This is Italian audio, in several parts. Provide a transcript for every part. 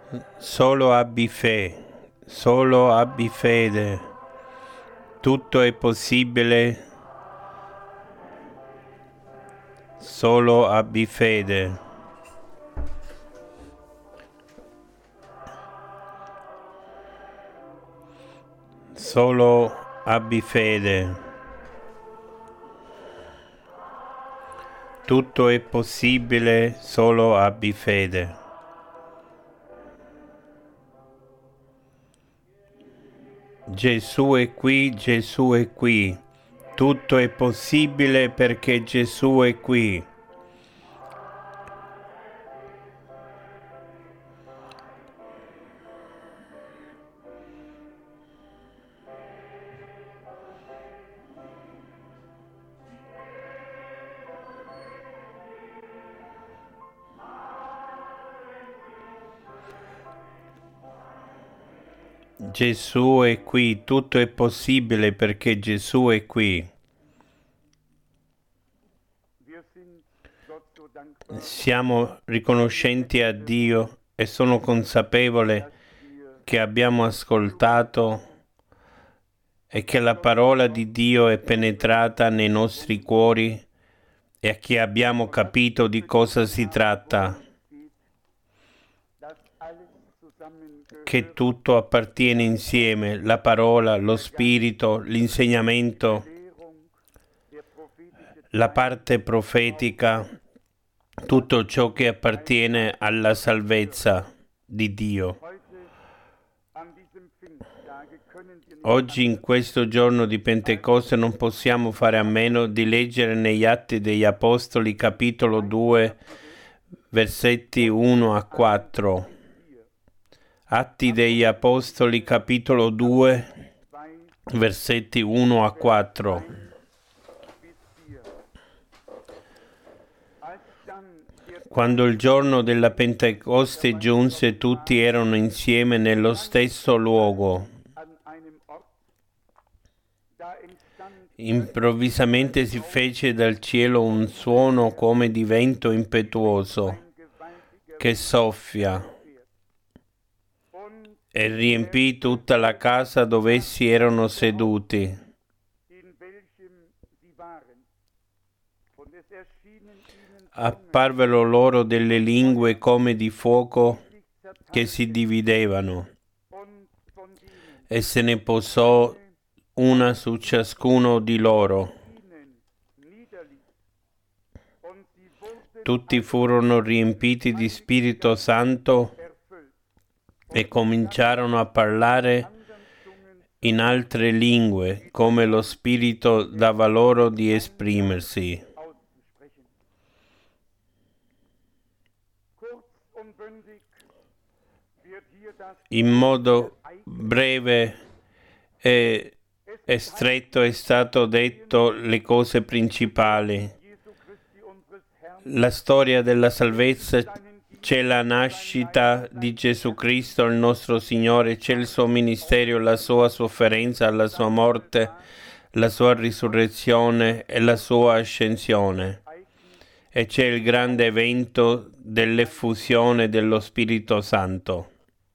Solo abbi fede, tutto è possibile, solo abbi fede. Solo abbi fede. Tutto è possibile, solo abbi fede. Gesù è qui, Gesù è qui. Tutto è possibile perché Gesù è qui. Gesù è qui, tutto è possibile perché Gesù è qui. Siamo riconoscenti a Dio e sono consapevole che abbiamo ascoltato e che la parola di Dio è penetrata nei nostri cuori e che abbiamo capito di cosa si tratta, che tutto appartiene insieme, la parola, lo spirito, l'insegnamento, la parte profetica, tutto ciò che appartiene alla salvezza di Dio. Oggi, in questo giorno di Pentecoste, non possiamo fare a meno di leggere negli Atti degli Apostoli, capitolo 2, versetti 1 a 4. Atti degli Apostoli, capitolo 2, versetti 1 a 4. Quando il giorno della Pentecoste giunse, tutti erano insieme nello stesso luogo. Improvvisamente si fece dal cielo un suono come di vento impetuoso che soffia e riempì tutta la casa dove essi erano seduti. Apparvero loro delle lingue come di fuoco che si dividevano e se ne posò una su ciascuno di loro. Tutti furono riempiti di Spirito Santo e cominciarono a parlare in altre lingue, come lo Spirito dava loro di esprimersi. In modo breve e stretto è stato detto le cose principali. La storia della salvezza, c'è la nascita di Gesù Cristo, il nostro Signore, c'è il suo ministero, la sua sofferenza, la sua morte, la sua risurrezione e la sua ascensione. E c'è il grande evento dell'effusione dello Spirito Santo.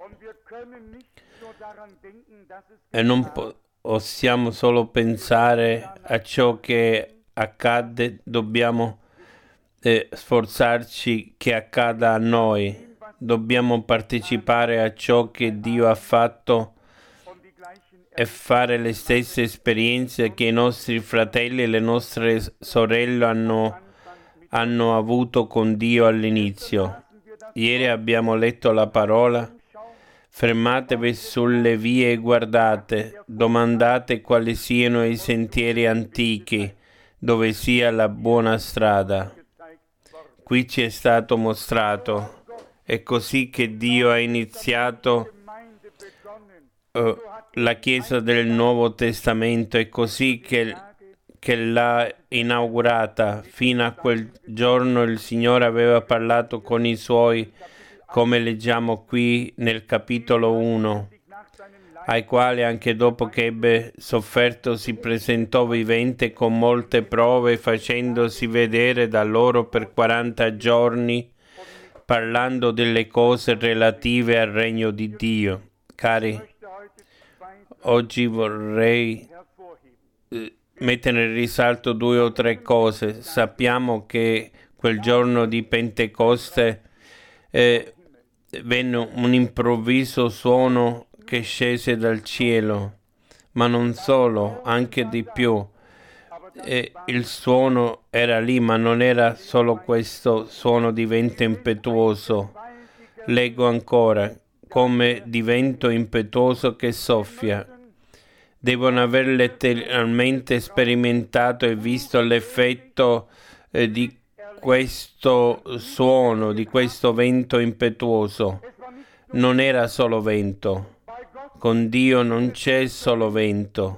E non possiamo solo pensare a ciò che accade, dobbiamo sforzarci che accada a noi. Dobbiamo partecipare a ciò che Dio ha fatto e fare le stesse esperienze che i nostri fratelli e le nostre sorelle hanno avuto con Dio all'inizio. Ieri abbiamo letto la parola: fermatevi sulle vie e guardate, domandate quali siano i sentieri antichi, dove sia la buona strada. Qui ci è stato mostrato, è così che Dio ha iniziato la Chiesa del Nuovo Testamento, è così che l'ha inaugurata. Fino a quel giorno il Signore aveva parlato con i Suoi, come leggiamo qui nel capitolo 1, ai quali anche dopo che ebbe sofferto si presentò vivente con molte prove, facendosi vedere da loro per 40 giorni, parlando delle cose relative al regno di Dio. Cari, oggi vorrei mettere in risalto 2 o 3 cose. Sappiamo che quel giorno di Pentecoste venne un improvviso suono che scese dal cielo, ma non solo, anche di più. Il suono era lì, ma non era solo questo suono di vento impetuoso. Leggo ancora, come di vento impetuoso che soffia. Devono aver letteralmente sperimentato e visto l'effetto di questo suono, di questo vento impetuoso. Non era solo vento. Con Dio non c'è solo vento.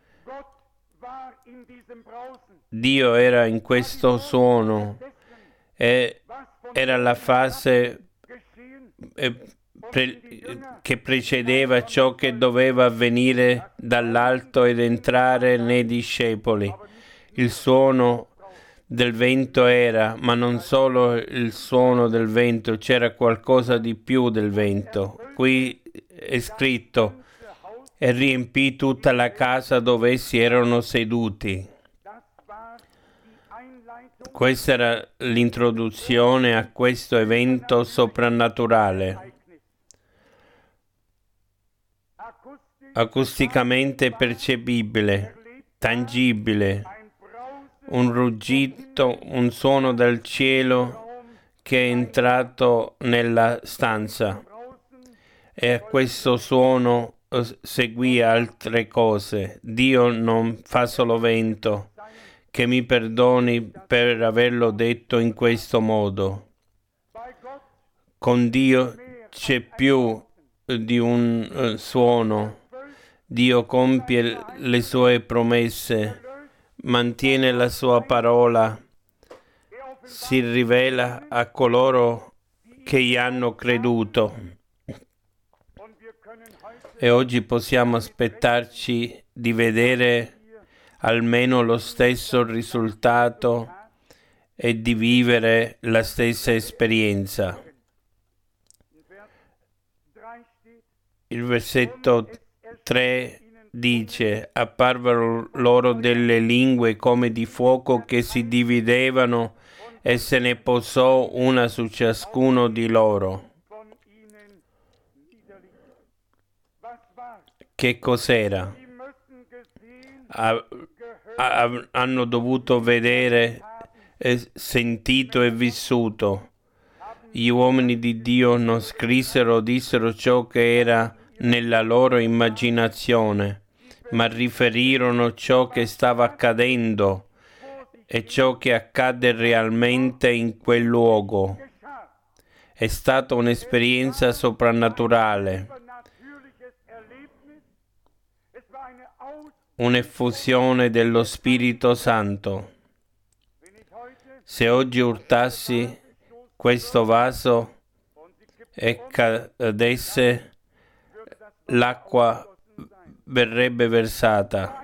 Dio era in questo suono e era la fase che precedeva ciò che doveva avvenire dall'alto ed entrare nei discepoli. Il suono del vento era, ma non solo il suono del vento, c'era qualcosa di più del vento. Qui è scritto: e riempì tutta la casa dove essi erano seduti. Questa era l'introduzione a questo evento soprannaturale, acusticamente percepibile, tangibile, un ruggito, un suono dal cielo che è entrato nella stanza, e a questo suono seguì altre cose. Dio non fa solo vento. Che mi perdoni per averlo detto in questo modo. Con Dio c'è più di un suono. Dio compie le sue promesse, mantiene la sua parola, si rivela a coloro che gli hanno creduto. E oggi possiamo aspettarci di vedere almeno lo stesso risultato e di vivere la stessa esperienza. Il versetto 3 dice: apparvero loro delle lingue come di fuoco che si dividevano e se ne posò una su ciascuno di loro. Che cos'era? Hanno dovuto vedere, sentito e vissuto. Gli uomini di Dio non scrissero o dissero ciò che era nella loro immaginazione, ma riferirono ciò che stava accadendo e ciò che accadde realmente in quel luogo. È stata un'esperienza soprannaturale, un'effusione dello Spirito Santo. Se oggi urtassi questo vaso e cadesse, l'acqua verrebbe versata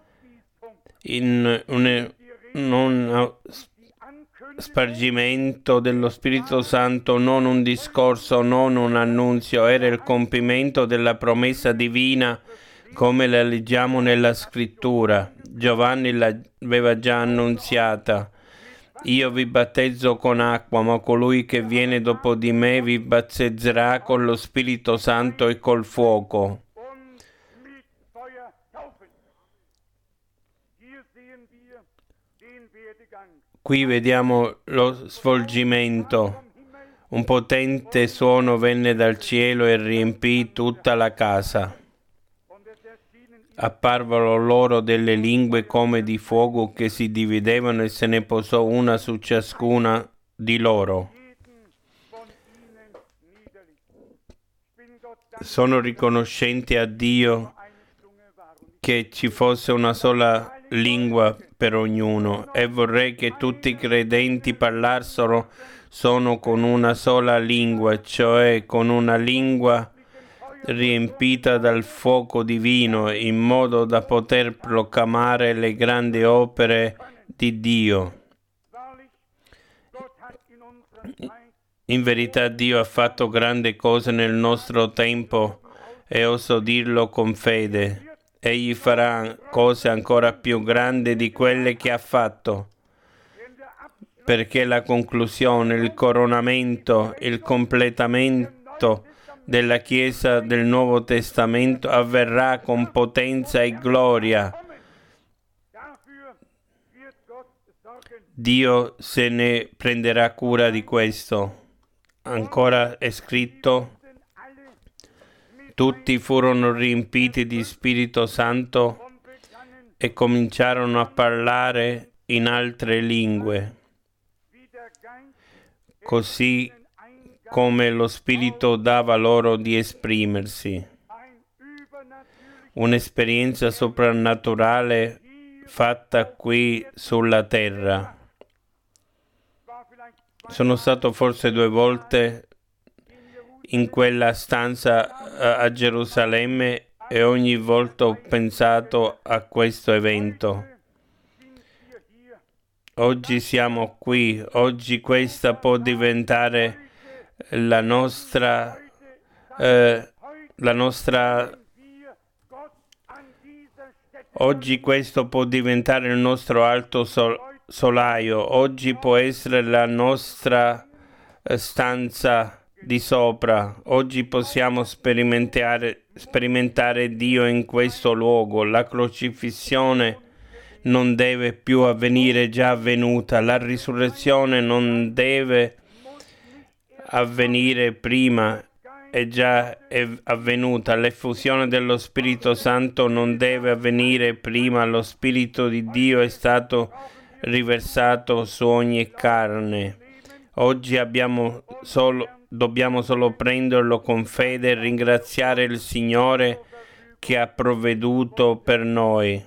in un spargimento dello Spirito Santo, non un discorso, non un annunzio. Era il compimento della promessa divina come la leggiamo nella scrittura. Giovanni l'aveva già annunziata. Io vi battezzo con acqua, ma colui che viene dopo di me vi battezzerà con lo Spirito Santo e col fuoco. Qui vediamo lo svolgimento. Un potente suono venne dal cielo e riempì tutta la casa. Apparvero loro delle lingue come di fuoco che si dividevano e se ne posò una su ciascuna di loro. Sono riconoscente a Dio che ci fosse una sola lingua per ognuno e vorrei che tutti i credenti parlassero sono con una sola lingua, cioè con una lingua riempita dal fuoco divino, in modo da poter proclamare le grandi opere di Dio. In verità Dio ha fatto grandi cose nel nostro tempo e oso dirlo con fede. Egli farà cose ancora più grandi di quelle che ha fatto, perché la conclusione, il coronamento, il completamento della Chiesa del Nuovo Testamento avverrà con potenza e gloria. Dio se ne prenderà cura di questo. Ancora è scritto: tutti furono riempiti di Spirito Santo e cominciarono a parlare in altre lingue, così come lo Spirito dava loro di esprimersi. Un'esperienza soprannaturale fatta qui sulla terra. Sono stato forse 2 volte in quella stanza a Gerusalemme e ogni volta ho pensato a questo evento. Oggi siamo qui, oggi questa può diventare oggi questo può diventare il nostro alto solaio, oggi può essere la nostra stanza di sopra, oggi possiamo sperimentare Dio in questo luogo. La crocifissione non deve più avvenire, è già avvenuta. La risurrezione non deve avvenire prima, è già avvenuta. L'effusione dello Spirito Santo non deve avvenire prima. Lo Spirito di Dio è stato riversato su ogni carne. Oggi dobbiamo solo prenderlo con fede e ringraziare il Signore che ha provveduto per noi.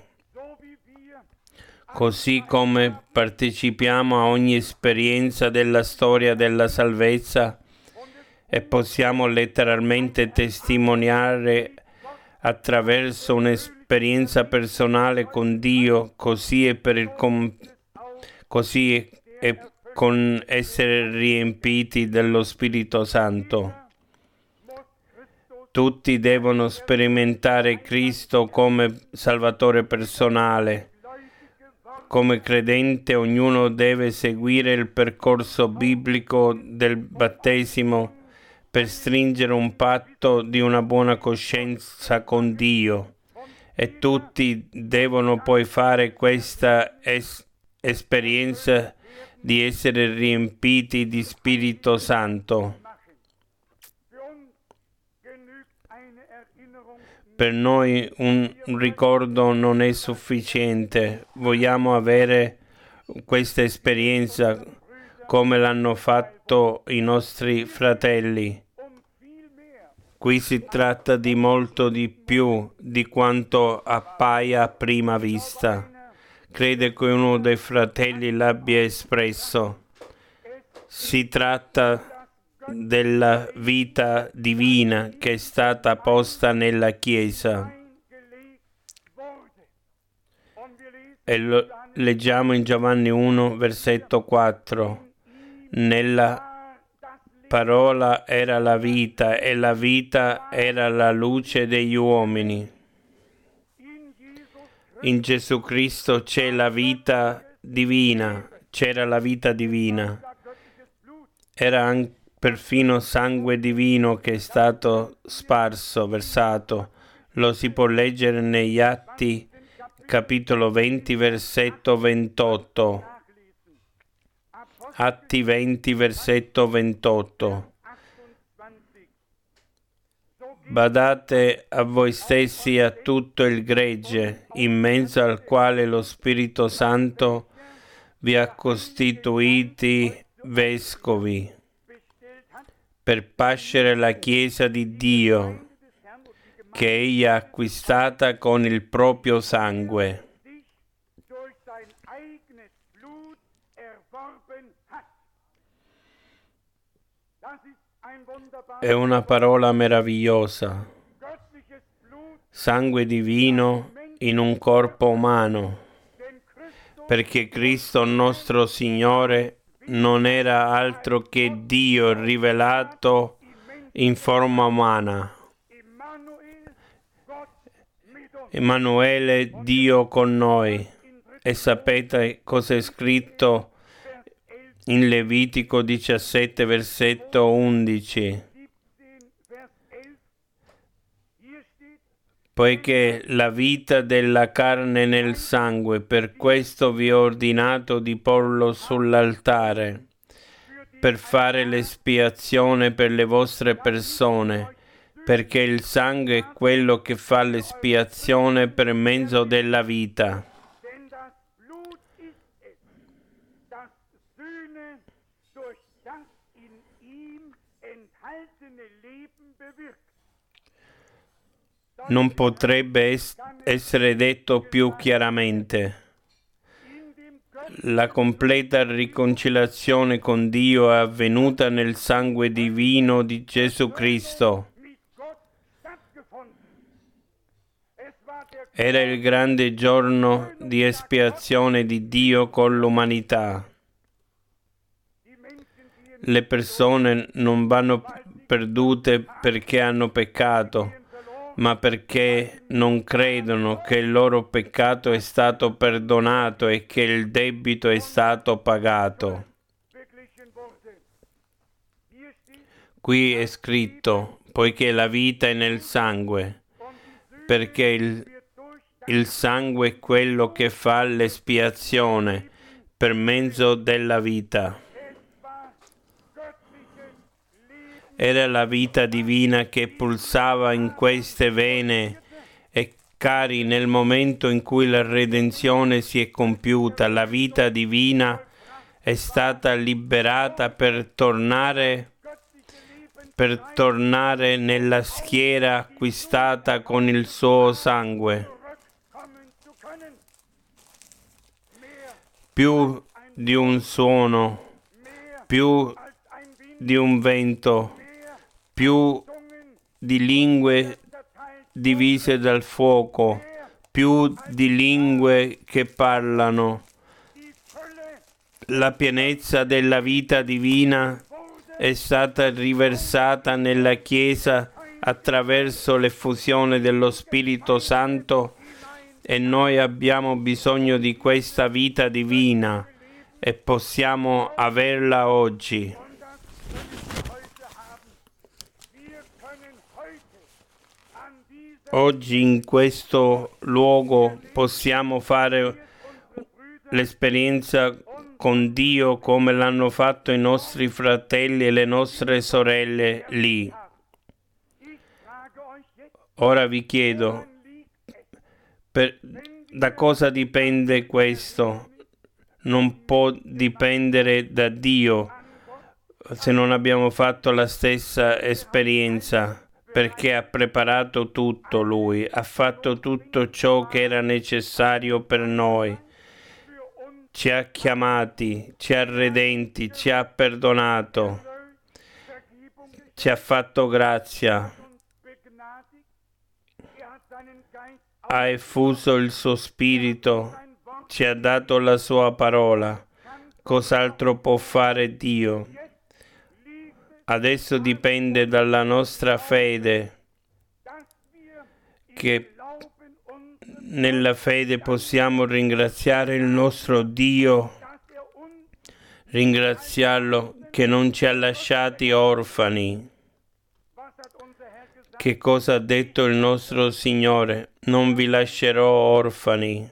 Così come partecipiamo a ogni esperienza della storia della salvezza e possiamo letteralmente testimoniare attraverso un'esperienza personale con Dio, così è con essere riempiti dello Spirito Santo. Tutti devono sperimentare Cristo come Salvatore personale. Come credente ognuno deve seguire il percorso biblico del battesimo per stringere un patto di una buona coscienza con Dio, e tutti devono poi fare questa esperienza di essere riempiti di Spirito Santo. Per noi un ricordo non è sufficiente, vogliamo avere questa esperienza come l'hanno fatto i nostri fratelli. Qui si tratta di molto di più di quanto appaia a prima vista. Credo che uno dei fratelli l'abbia espresso. Si tratta della vita divina che è stata posta nella Chiesa. E lo leggiamo in Giovanni 1, versetto 4. Nella parola era la vita e la vita era la luce degli uomini. In Gesù Cristo c'è la vita divina, c'era la vita divina. Era anche perfino sangue divino che è stato sparso, versato. Lo si può leggere negli Atti, capitolo 20, versetto 28. Atti 20, versetto 28. Badate a voi stessi e a tutto il gregge, in mezzo al quale lo Spirito Santo vi ha costituiti vescovi, per pascere la Chiesa di Dio, che egli ha acquistata con il proprio sangue. È una parola meravigliosa. Sangue divino in un corpo umano, perché Cristo nostro Signore non era altro che Dio rivelato in forma umana. Emanuele, Dio con noi. E sapete cosa è scritto in Levitico 17, versetto 11? Poiché la vita della carne nel sangue, per questo vi ho ordinato di porlo sull'altare, per fare l'espiazione per le vostre persone, perché il sangue è quello che fa l'espiazione per mezzo della vita. Non potrebbe essere detto più chiaramente. La completa riconciliazione con Dio è avvenuta nel sangue divino di Gesù Cristo. Era il grande giorno di espiazione di Dio con l'umanità. Le persone non vanno perdute perché hanno peccato, ma perché non credono che il loro peccato è stato perdonato e che il debito è stato pagato. Qui è scritto, poiché la vita è nel sangue, perché il sangue è quello che fa l'espiazione per mezzo della vita. Era la vita divina che pulsava in queste vene e cari, nel momento in cui la redenzione si è compiuta, la vita divina è stata liberata per tornare nella schiera acquistata con il suo sangue. Più di un suono, più di un vento, più di lingue divise dal fuoco, più di lingue che parlano. La pienezza della vita divina è stata riversata nella Chiesa attraverso l'effusione dello Spirito Santo e noi abbiamo bisogno di questa vita divina e possiamo averla oggi. Oggi in questo luogo possiamo fare l'esperienza con Dio come l'hanno fatto i nostri fratelli e le nostre sorelle lì. Ora vi chiedo, da cosa dipende questo? Non può dipendere da Dio se non abbiamo fatto la stessa esperienza, perché ha preparato tutto Lui, ha fatto tutto ciò che era necessario per noi. Ci ha chiamati, ci ha redenti, ci ha perdonato, ci ha fatto grazia, ha effuso il suo spirito, ci ha dato la sua parola. Cos'altro può fare Dio? Adesso dipende dalla nostra fede, che nella fede possiamo ringraziare il nostro Dio, ringraziarlo che non ci ha lasciati orfani. Che cosa ha detto il nostro Signore? Non vi lascerò orfani.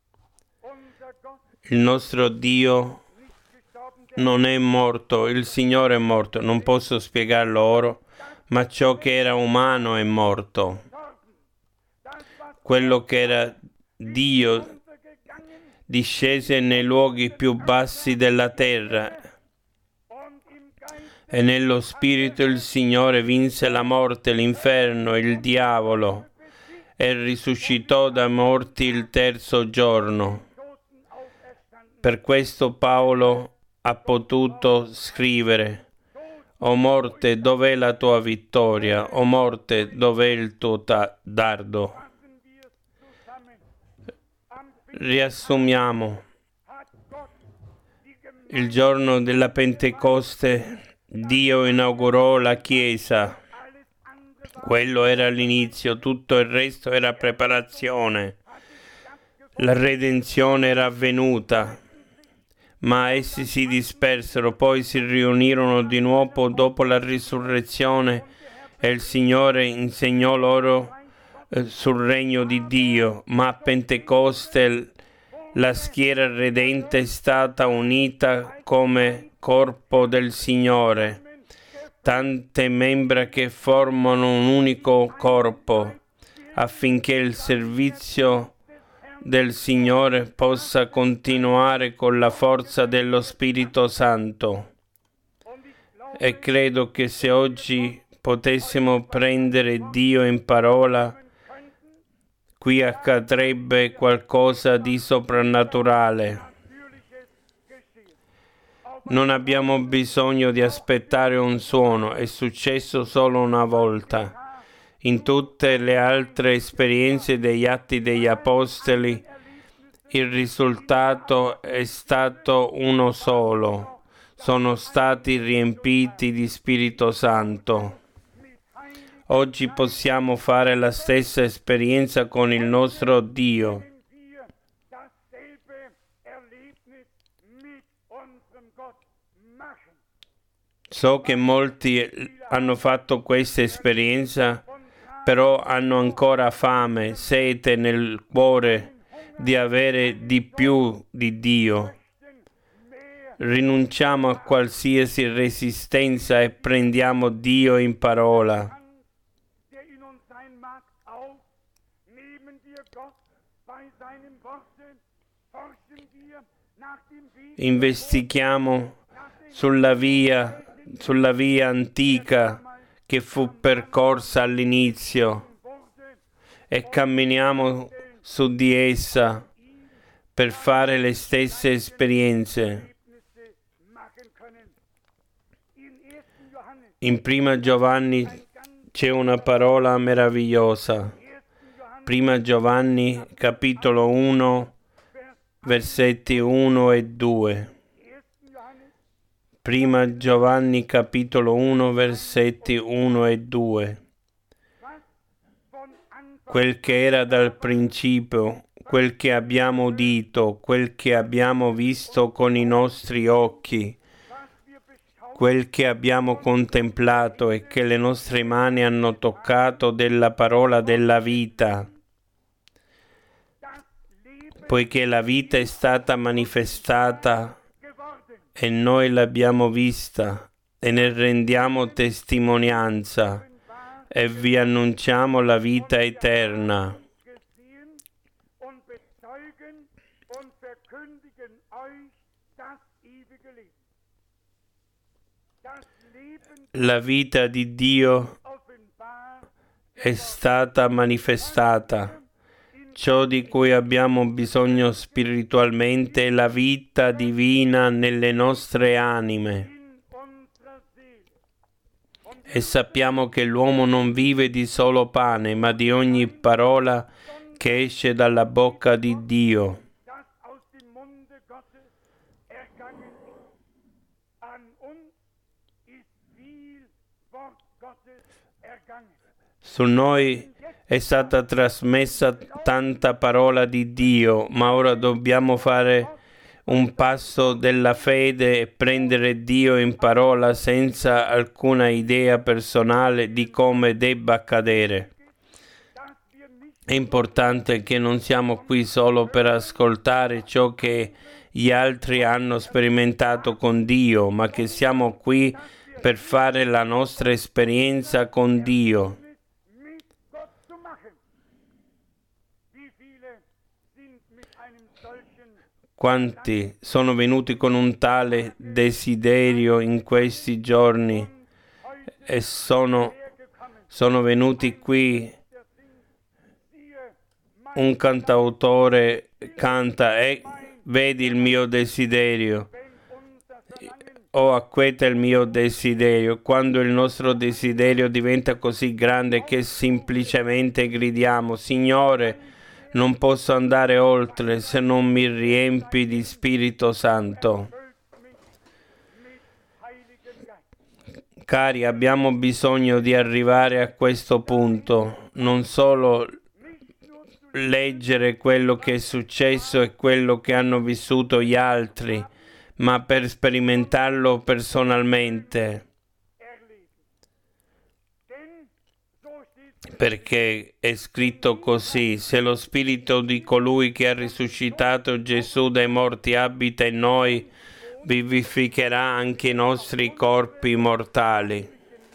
Il nostro Dio non è morto, il Signore è morto. Non posso spiegarlo ora, ma ciò che era umano è morto. Quello che era Dio discese nei luoghi più bassi della terra e nello spirito il Signore vinse la morte, l'inferno, il diavolo e risuscitò dai morti il terzo giorno. Per questo Paolo ha potuto scrivere: O morte, dov'è la tua vittoria? O morte, dov'è il tuo dardo? Riassumiamo. Il giorno della Pentecoste Dio inaugurò la Chiesa. Quello era l'inizio, tutto il resto era preparazione. La redenzione era avvenuta, ma essi si dispersero, poi si riunirono di nuovo dopo la risurrezione e il Signore insegnò loro sul regno di Dio. Ma a Pentecoste la schiera redente è stata unita come corpo del Signore, tante membra che formano un unico corpo, affinché il servizio del Signore possa continuare con la forza dello Spirito Santo. E credo che se oggi potessimo prendere Dio in parola, qui accadrebbe qualcosa di soprannaturale. Non abbiamo bisogno di aspettare un suono, è successo solo una volta. In tutte le altre esperienze degli Atti degli Apostoli, il risultato è stato uno solo. Sono stati riempiti di Spirito Santo. Oggi possiamo fare la stessa esperienza con il nostro Dio. So che molti hanno fatto questa esperienza, però hanno ancora fame, sete nel cuore di avere di più di Dio. Rinunciamo a qualsiasi resistenza e prendiamo Dio in parola. Investighiamo sulla via antica che fu percorsa all'inizio e camminiamo su di essa per fare le stesse esperienze. In Prima Giovanni c'è una parola meravigliosa. Prima Giovanni capitolo 1 versetti 1 e 2. Prima Giovanni capitolo 1 versetti 1 e 2. Quel che era dal principio, quel che abbiamo udito, quel che abbiamo visto con i nostri occhi, quel che abbiamo contemplato e che le nostre mani hanno toccato della parola della vita. Poiché la vita è stata manifestata e noi l'abbiamo vista e ne rendiamo testimonianza e vi annunciamo la vita eterna. La vita di Dio è stata manifestata. Ciò di cui abbiamo bisogno spiritualmente è la vita divina nelle nostre anime. E sappiamo che l'uomo non vive di solo pane, ma di ogni parola che esce dalla bocca di Dio. Su noi è stata trasmessa tanta parola di Dio, ma ora dobbiamo fare un passo della fede e prendere Dio in parola senza alcuna idea personale di come debba accadere. È importante che non siamo qui solo per ascoltare ciò che gli altri hanno sperimentato con Dio, ma che siamo qui per fare la nostra esperienza con Dio. Quanti sono venuti con un tale desiderio in questi giorni e sono venuti qui. Un cantautore canta e vedi il mio desiderio o acqueta il mio desiderio. Quando il nostro desiderio diventa così grande che semplicemente gridiamo: Signore, non posso andare oltre se non mi riempi di Spirito Santo. Cari, abbiamo bisogno di arrivare a questo punto, non solo leggere quello che è successo e quello che hanno vissuto gli altri, ma per sperimentarlo personalmente. Perché è scritto così: se lo spirito di colui che ha risuscitato Gesù dai morti abita in noi, vivificherà anche i nostri corpi mortali.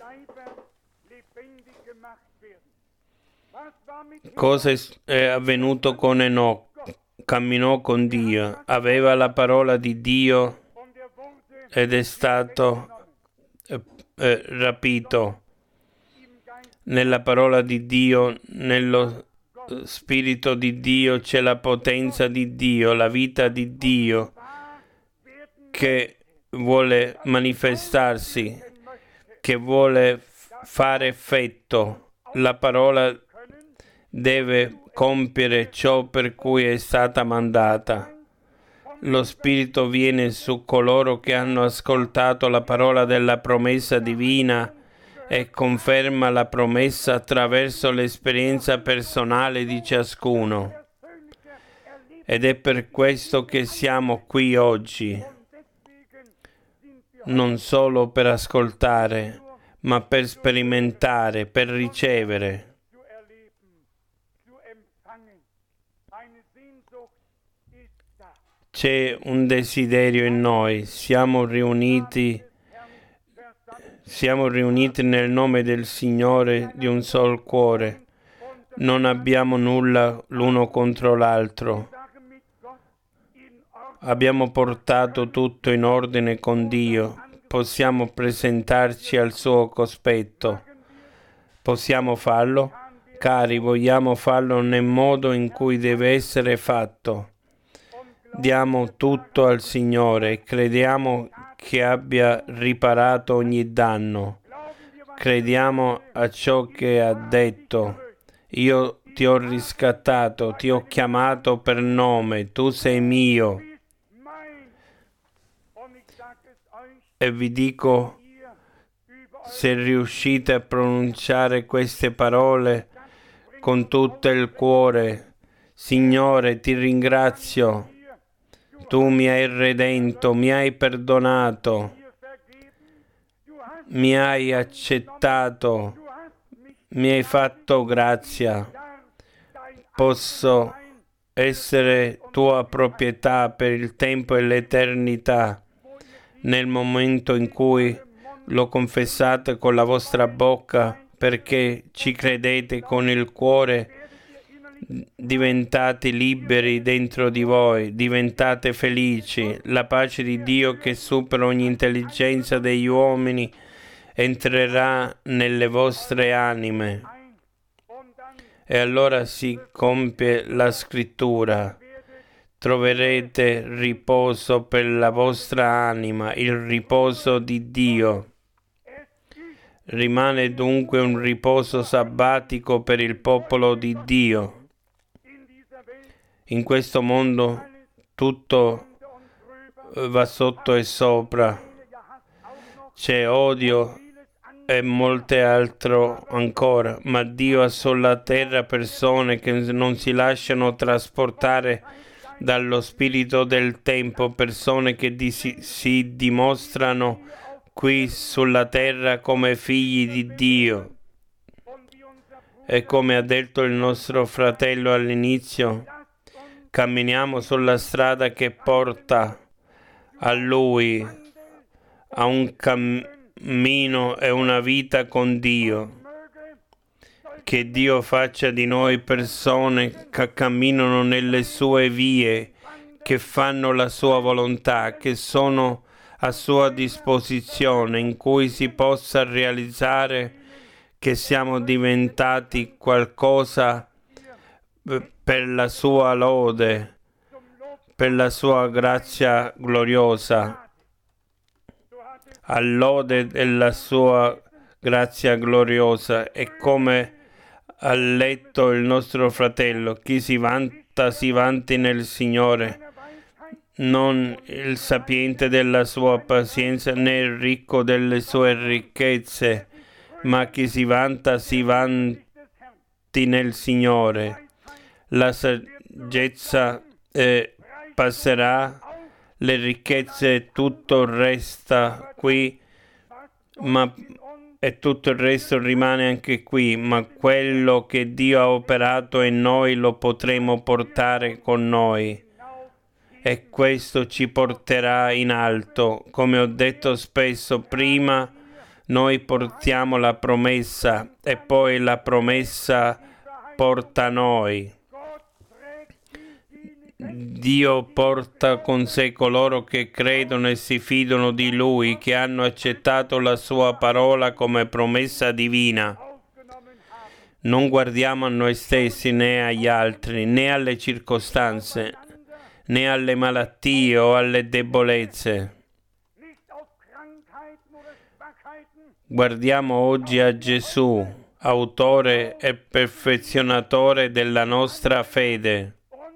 Cosa è avvenuto con Enoch? Camminò con Dio, aveva la parola di Dio ed è stato rapito. Nella parola di Dio, nello Spirito di Dio c'è la potenza di Dio, la vita di Dio che vuole manifestarsi, che vuole fare effetto. La parola deve compiere ciò per cui è stata mandata. Lo Spirito viene su coloro che hanno ascoltato la parola della promessa divina e conferma la promessa attraverso l'esperienza personale di ciascuno. Ed è per questo che siamo qui oggi, non solo per ascoltare, ma per sperimentare, per ricevere. C'è un desiderio in noi, siamo riuniti nel nome del Signore di un sol cuore. Non abbiamo nulla l'uno contro l'altro. Abbiamo portato tutto in ordine con Dio. Possiamo presentarci al suo cospetto. Possiamo farlo? Cari, vogliamo farlo nel modo in cui deve essere fatto. Diamo tutto al Signore e crediamo che abbia riparato ogni danno. Crediamo a ciò che ha detto. Io ti ho riscattato, ti ho chiamato per nome, tu sei mio. E vi dico, se riuscite a pronunciare queste parole con tutto il cuore: Signore, ti ringrazio. Tu mi hai redento, mi hai perdonato, mi hai accettato, mi hai fatto grazia. Posso essere tua proprietà per il tempo e l'eternità. Nel momento in cui lo confessate con la vostra bocca, perché ci credete con il cuore, diventate liberi dentro di voi, diventate felici. La pace di Dio che supera ogni intelligenza degli uomini entrerà nelle vostre anime. E allora si compie la scrittura. Troverete riposo per la vostra anima, il riposo di Dio. Rimane dunque un riposo sabbatico per il popolo di Dio. In questo mondo tutto va sotto e sopra. C'è odio e molte altre ancora, ma Dio ha sulla terra persone che non si lasciano trasportare dallo spirito del tempo, persone che si dimostrano qui sulla terra come figli di Dio. E come ha detto il nostro fratello all'inizio, camminiamo sulla strada che porta a Lui, a un cammino e una vita con Dio. Che Dio faccia di noi persone che camminano nelle sue vie, che fanno la sua volontà, che sono a sua disposizione, in cui si possa realizzare che siamo diventati qualcosa per la sua lode, per la sua grazia gloriosa, all'ode della sua grazia gloriosa. E come ha letto il nostro fratello, chi si vanti nel Signore. non il sapiente della sua pazienza, né il ricco delle sue ricchezze, ma chi si vanti nel Signore. La saggezza passerà, le ricchezze, tutto resta qui, ma e tutto il resto rimane anche qui, ma quello che Dio ha operato in noi lo potremo portare con noi. E questo ci porterà in alto. Come ho detto spesso prima, noi portiamo la promessa e poi la promessa porta noi. Dio porta con sé coloro che credono e si fidano di Lui, che hanno accettato la Sua parola come promessa divina. Non guardiamo a noi stessi né agli altri, né alle circostanze, né alle malattie o alle debolezze. Guardiamo oggi a Gesù, autore e perfezionatore della nostra fede.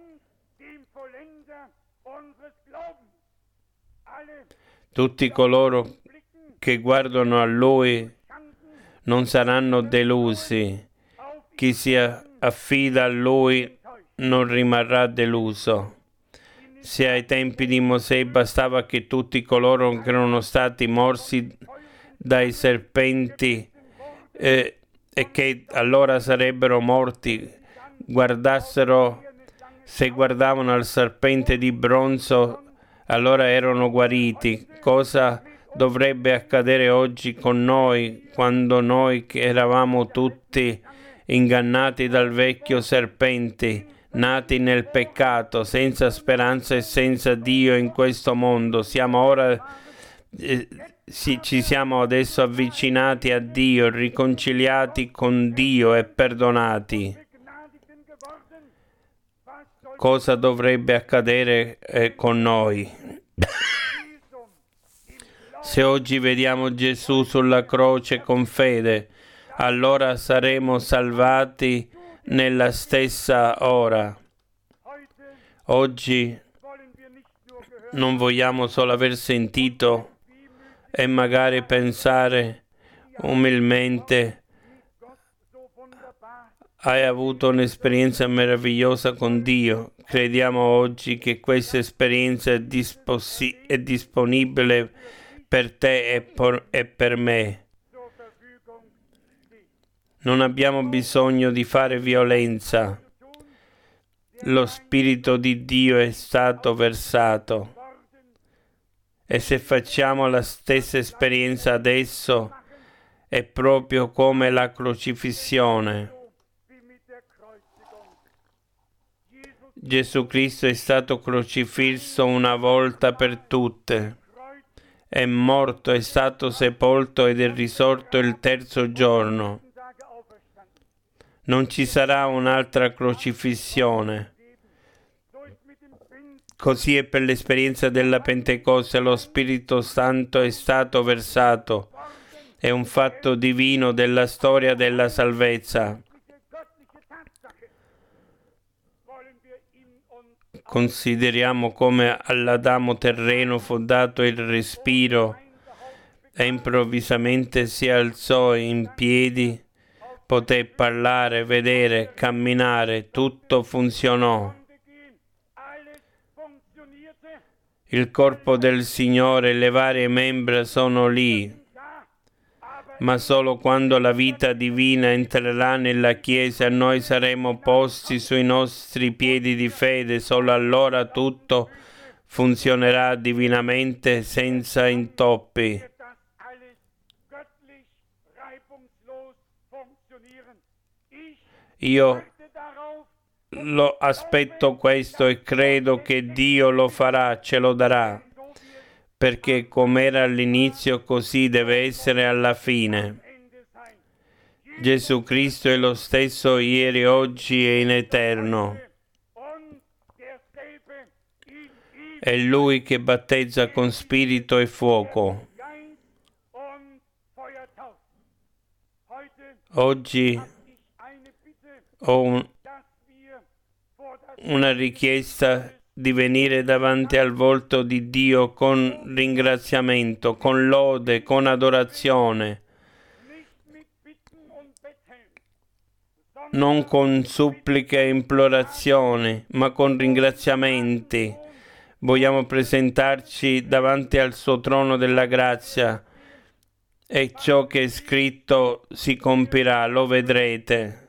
Tutti coloro che guardano a Lui non saranno delusi. Chi si affida a Lui non rimarrà deluso. Se ai tempi di Mosè bastava che tutti coloro che erano stati morsi dai serpenti e che allora sarebbero morti, se guardavano al serpente di bronzo, allora erano guariti. Cosa dovrebbe accadere oggi con noi, quando noi che eravamo tutti ingannati dal vecchio serpente, nati nel peccato, senza speranza e senza Dio in questo mondo, ci siamo adesso avvicinati a Dio, riconciliati con Dio e perdonati. Cosa dovrebbe accadere con noi? Se oggi vediamo Gesù sulla croce con fede, allora saremo salvati nella stessa ora. Oggi non vogliamo solo aver sentito e magari pensare umilmente: hai avuto un'esperienza meravigliosa con Dio. Crediamo oggi che questa esperienza è disponibile per te e per me. Non abbiamo bisogno di fare violenza. Lo Spirito di Dio è stato versato. E se facciamo la stessa esperienza adesso, è proprio come la crocifissione. Gesù Cristo è stato crocifisso una volta per tutte. È morto, è stato sepolto ed è risorto il terzo giorno. Non ci sarà un'altra crocifissione. Così è per l'esperienza della Pentecoste. Lo Spirito Santo è stato versato. È un fatto divino della storia della salvezza. Consideriamo come all'Adamo terreno fu dato il respiro e improvvisamente si alzò in piedi, poté parlare, vedere, camminare, tutto funzionò. Il corpo del Signore, le varie membra sono lì, ma solo quando la vita divina entrerà nella Chiesa e noi saremo posti sui nostri piedi di fede, solo allora tutto funzionerà divinamente senza intoppi. Io lo aspetto questo e credo che Dio lo farà, ce lo darà, perché com'era all'inizio così deve essere alla fine. Gesù Cristo è lo stesso ieri, oggi e in eterno. È Lui che battezza con spirito e fuoco. Oggi ho una richiesta di venire davanti al volto di Dio con ringraziamento, con lode, con adorazione, non con suppliche e implorazioni, ma con ringraziamenti. Vogliamo presentarci davanti al suo trono della grazia e ciò che è scritto si compirà, lo vedrete.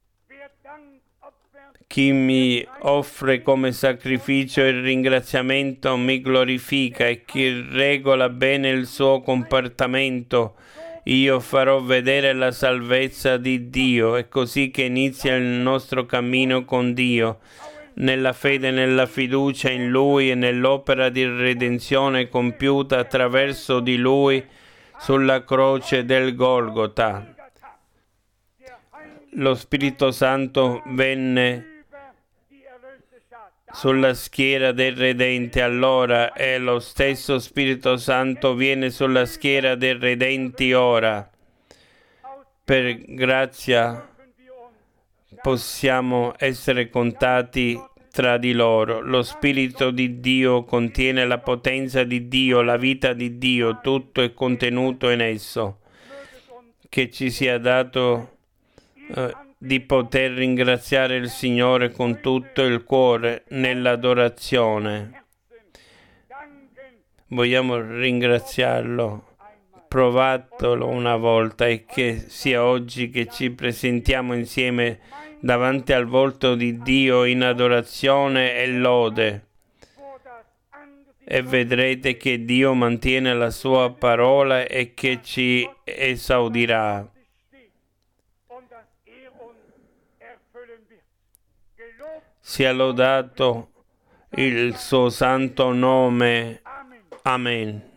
Chi mi offre come sacrificio il ringraziamento mi glorifica, e chi regola bene il suo comportamento io farò vedere la salvezza di Dio. È così che inizia il nostro cammino con Dio, nella fede, nella fiducia in Lui e nell'opera di redenzione compiuta attraverso di Lui sulla croce del Golgota. Lo Spirito Santo venne sulla schiera del redente allora, e lo stesso Spirito Santo viene sulla schiera dei redenti ora. Per grazia possiamo essere contati tra di loro. Lo Spirito di Dio contiene la potenza di Dio, la vita di Dio, tutto è contenuto in esso. Che ci sia dato di poter ringraziare il Signore con tutto il cuore nell'adorazione. Vogliamo ringraziarlo, provatelo una volta, e che sia oggi che ci presentiamo insieme davanti al volto di Dio in adorazione e lode, e vedrete che Dio mantiene la sua parola e che ci esaudirà. Sia lodato il suo santo nome. Amen.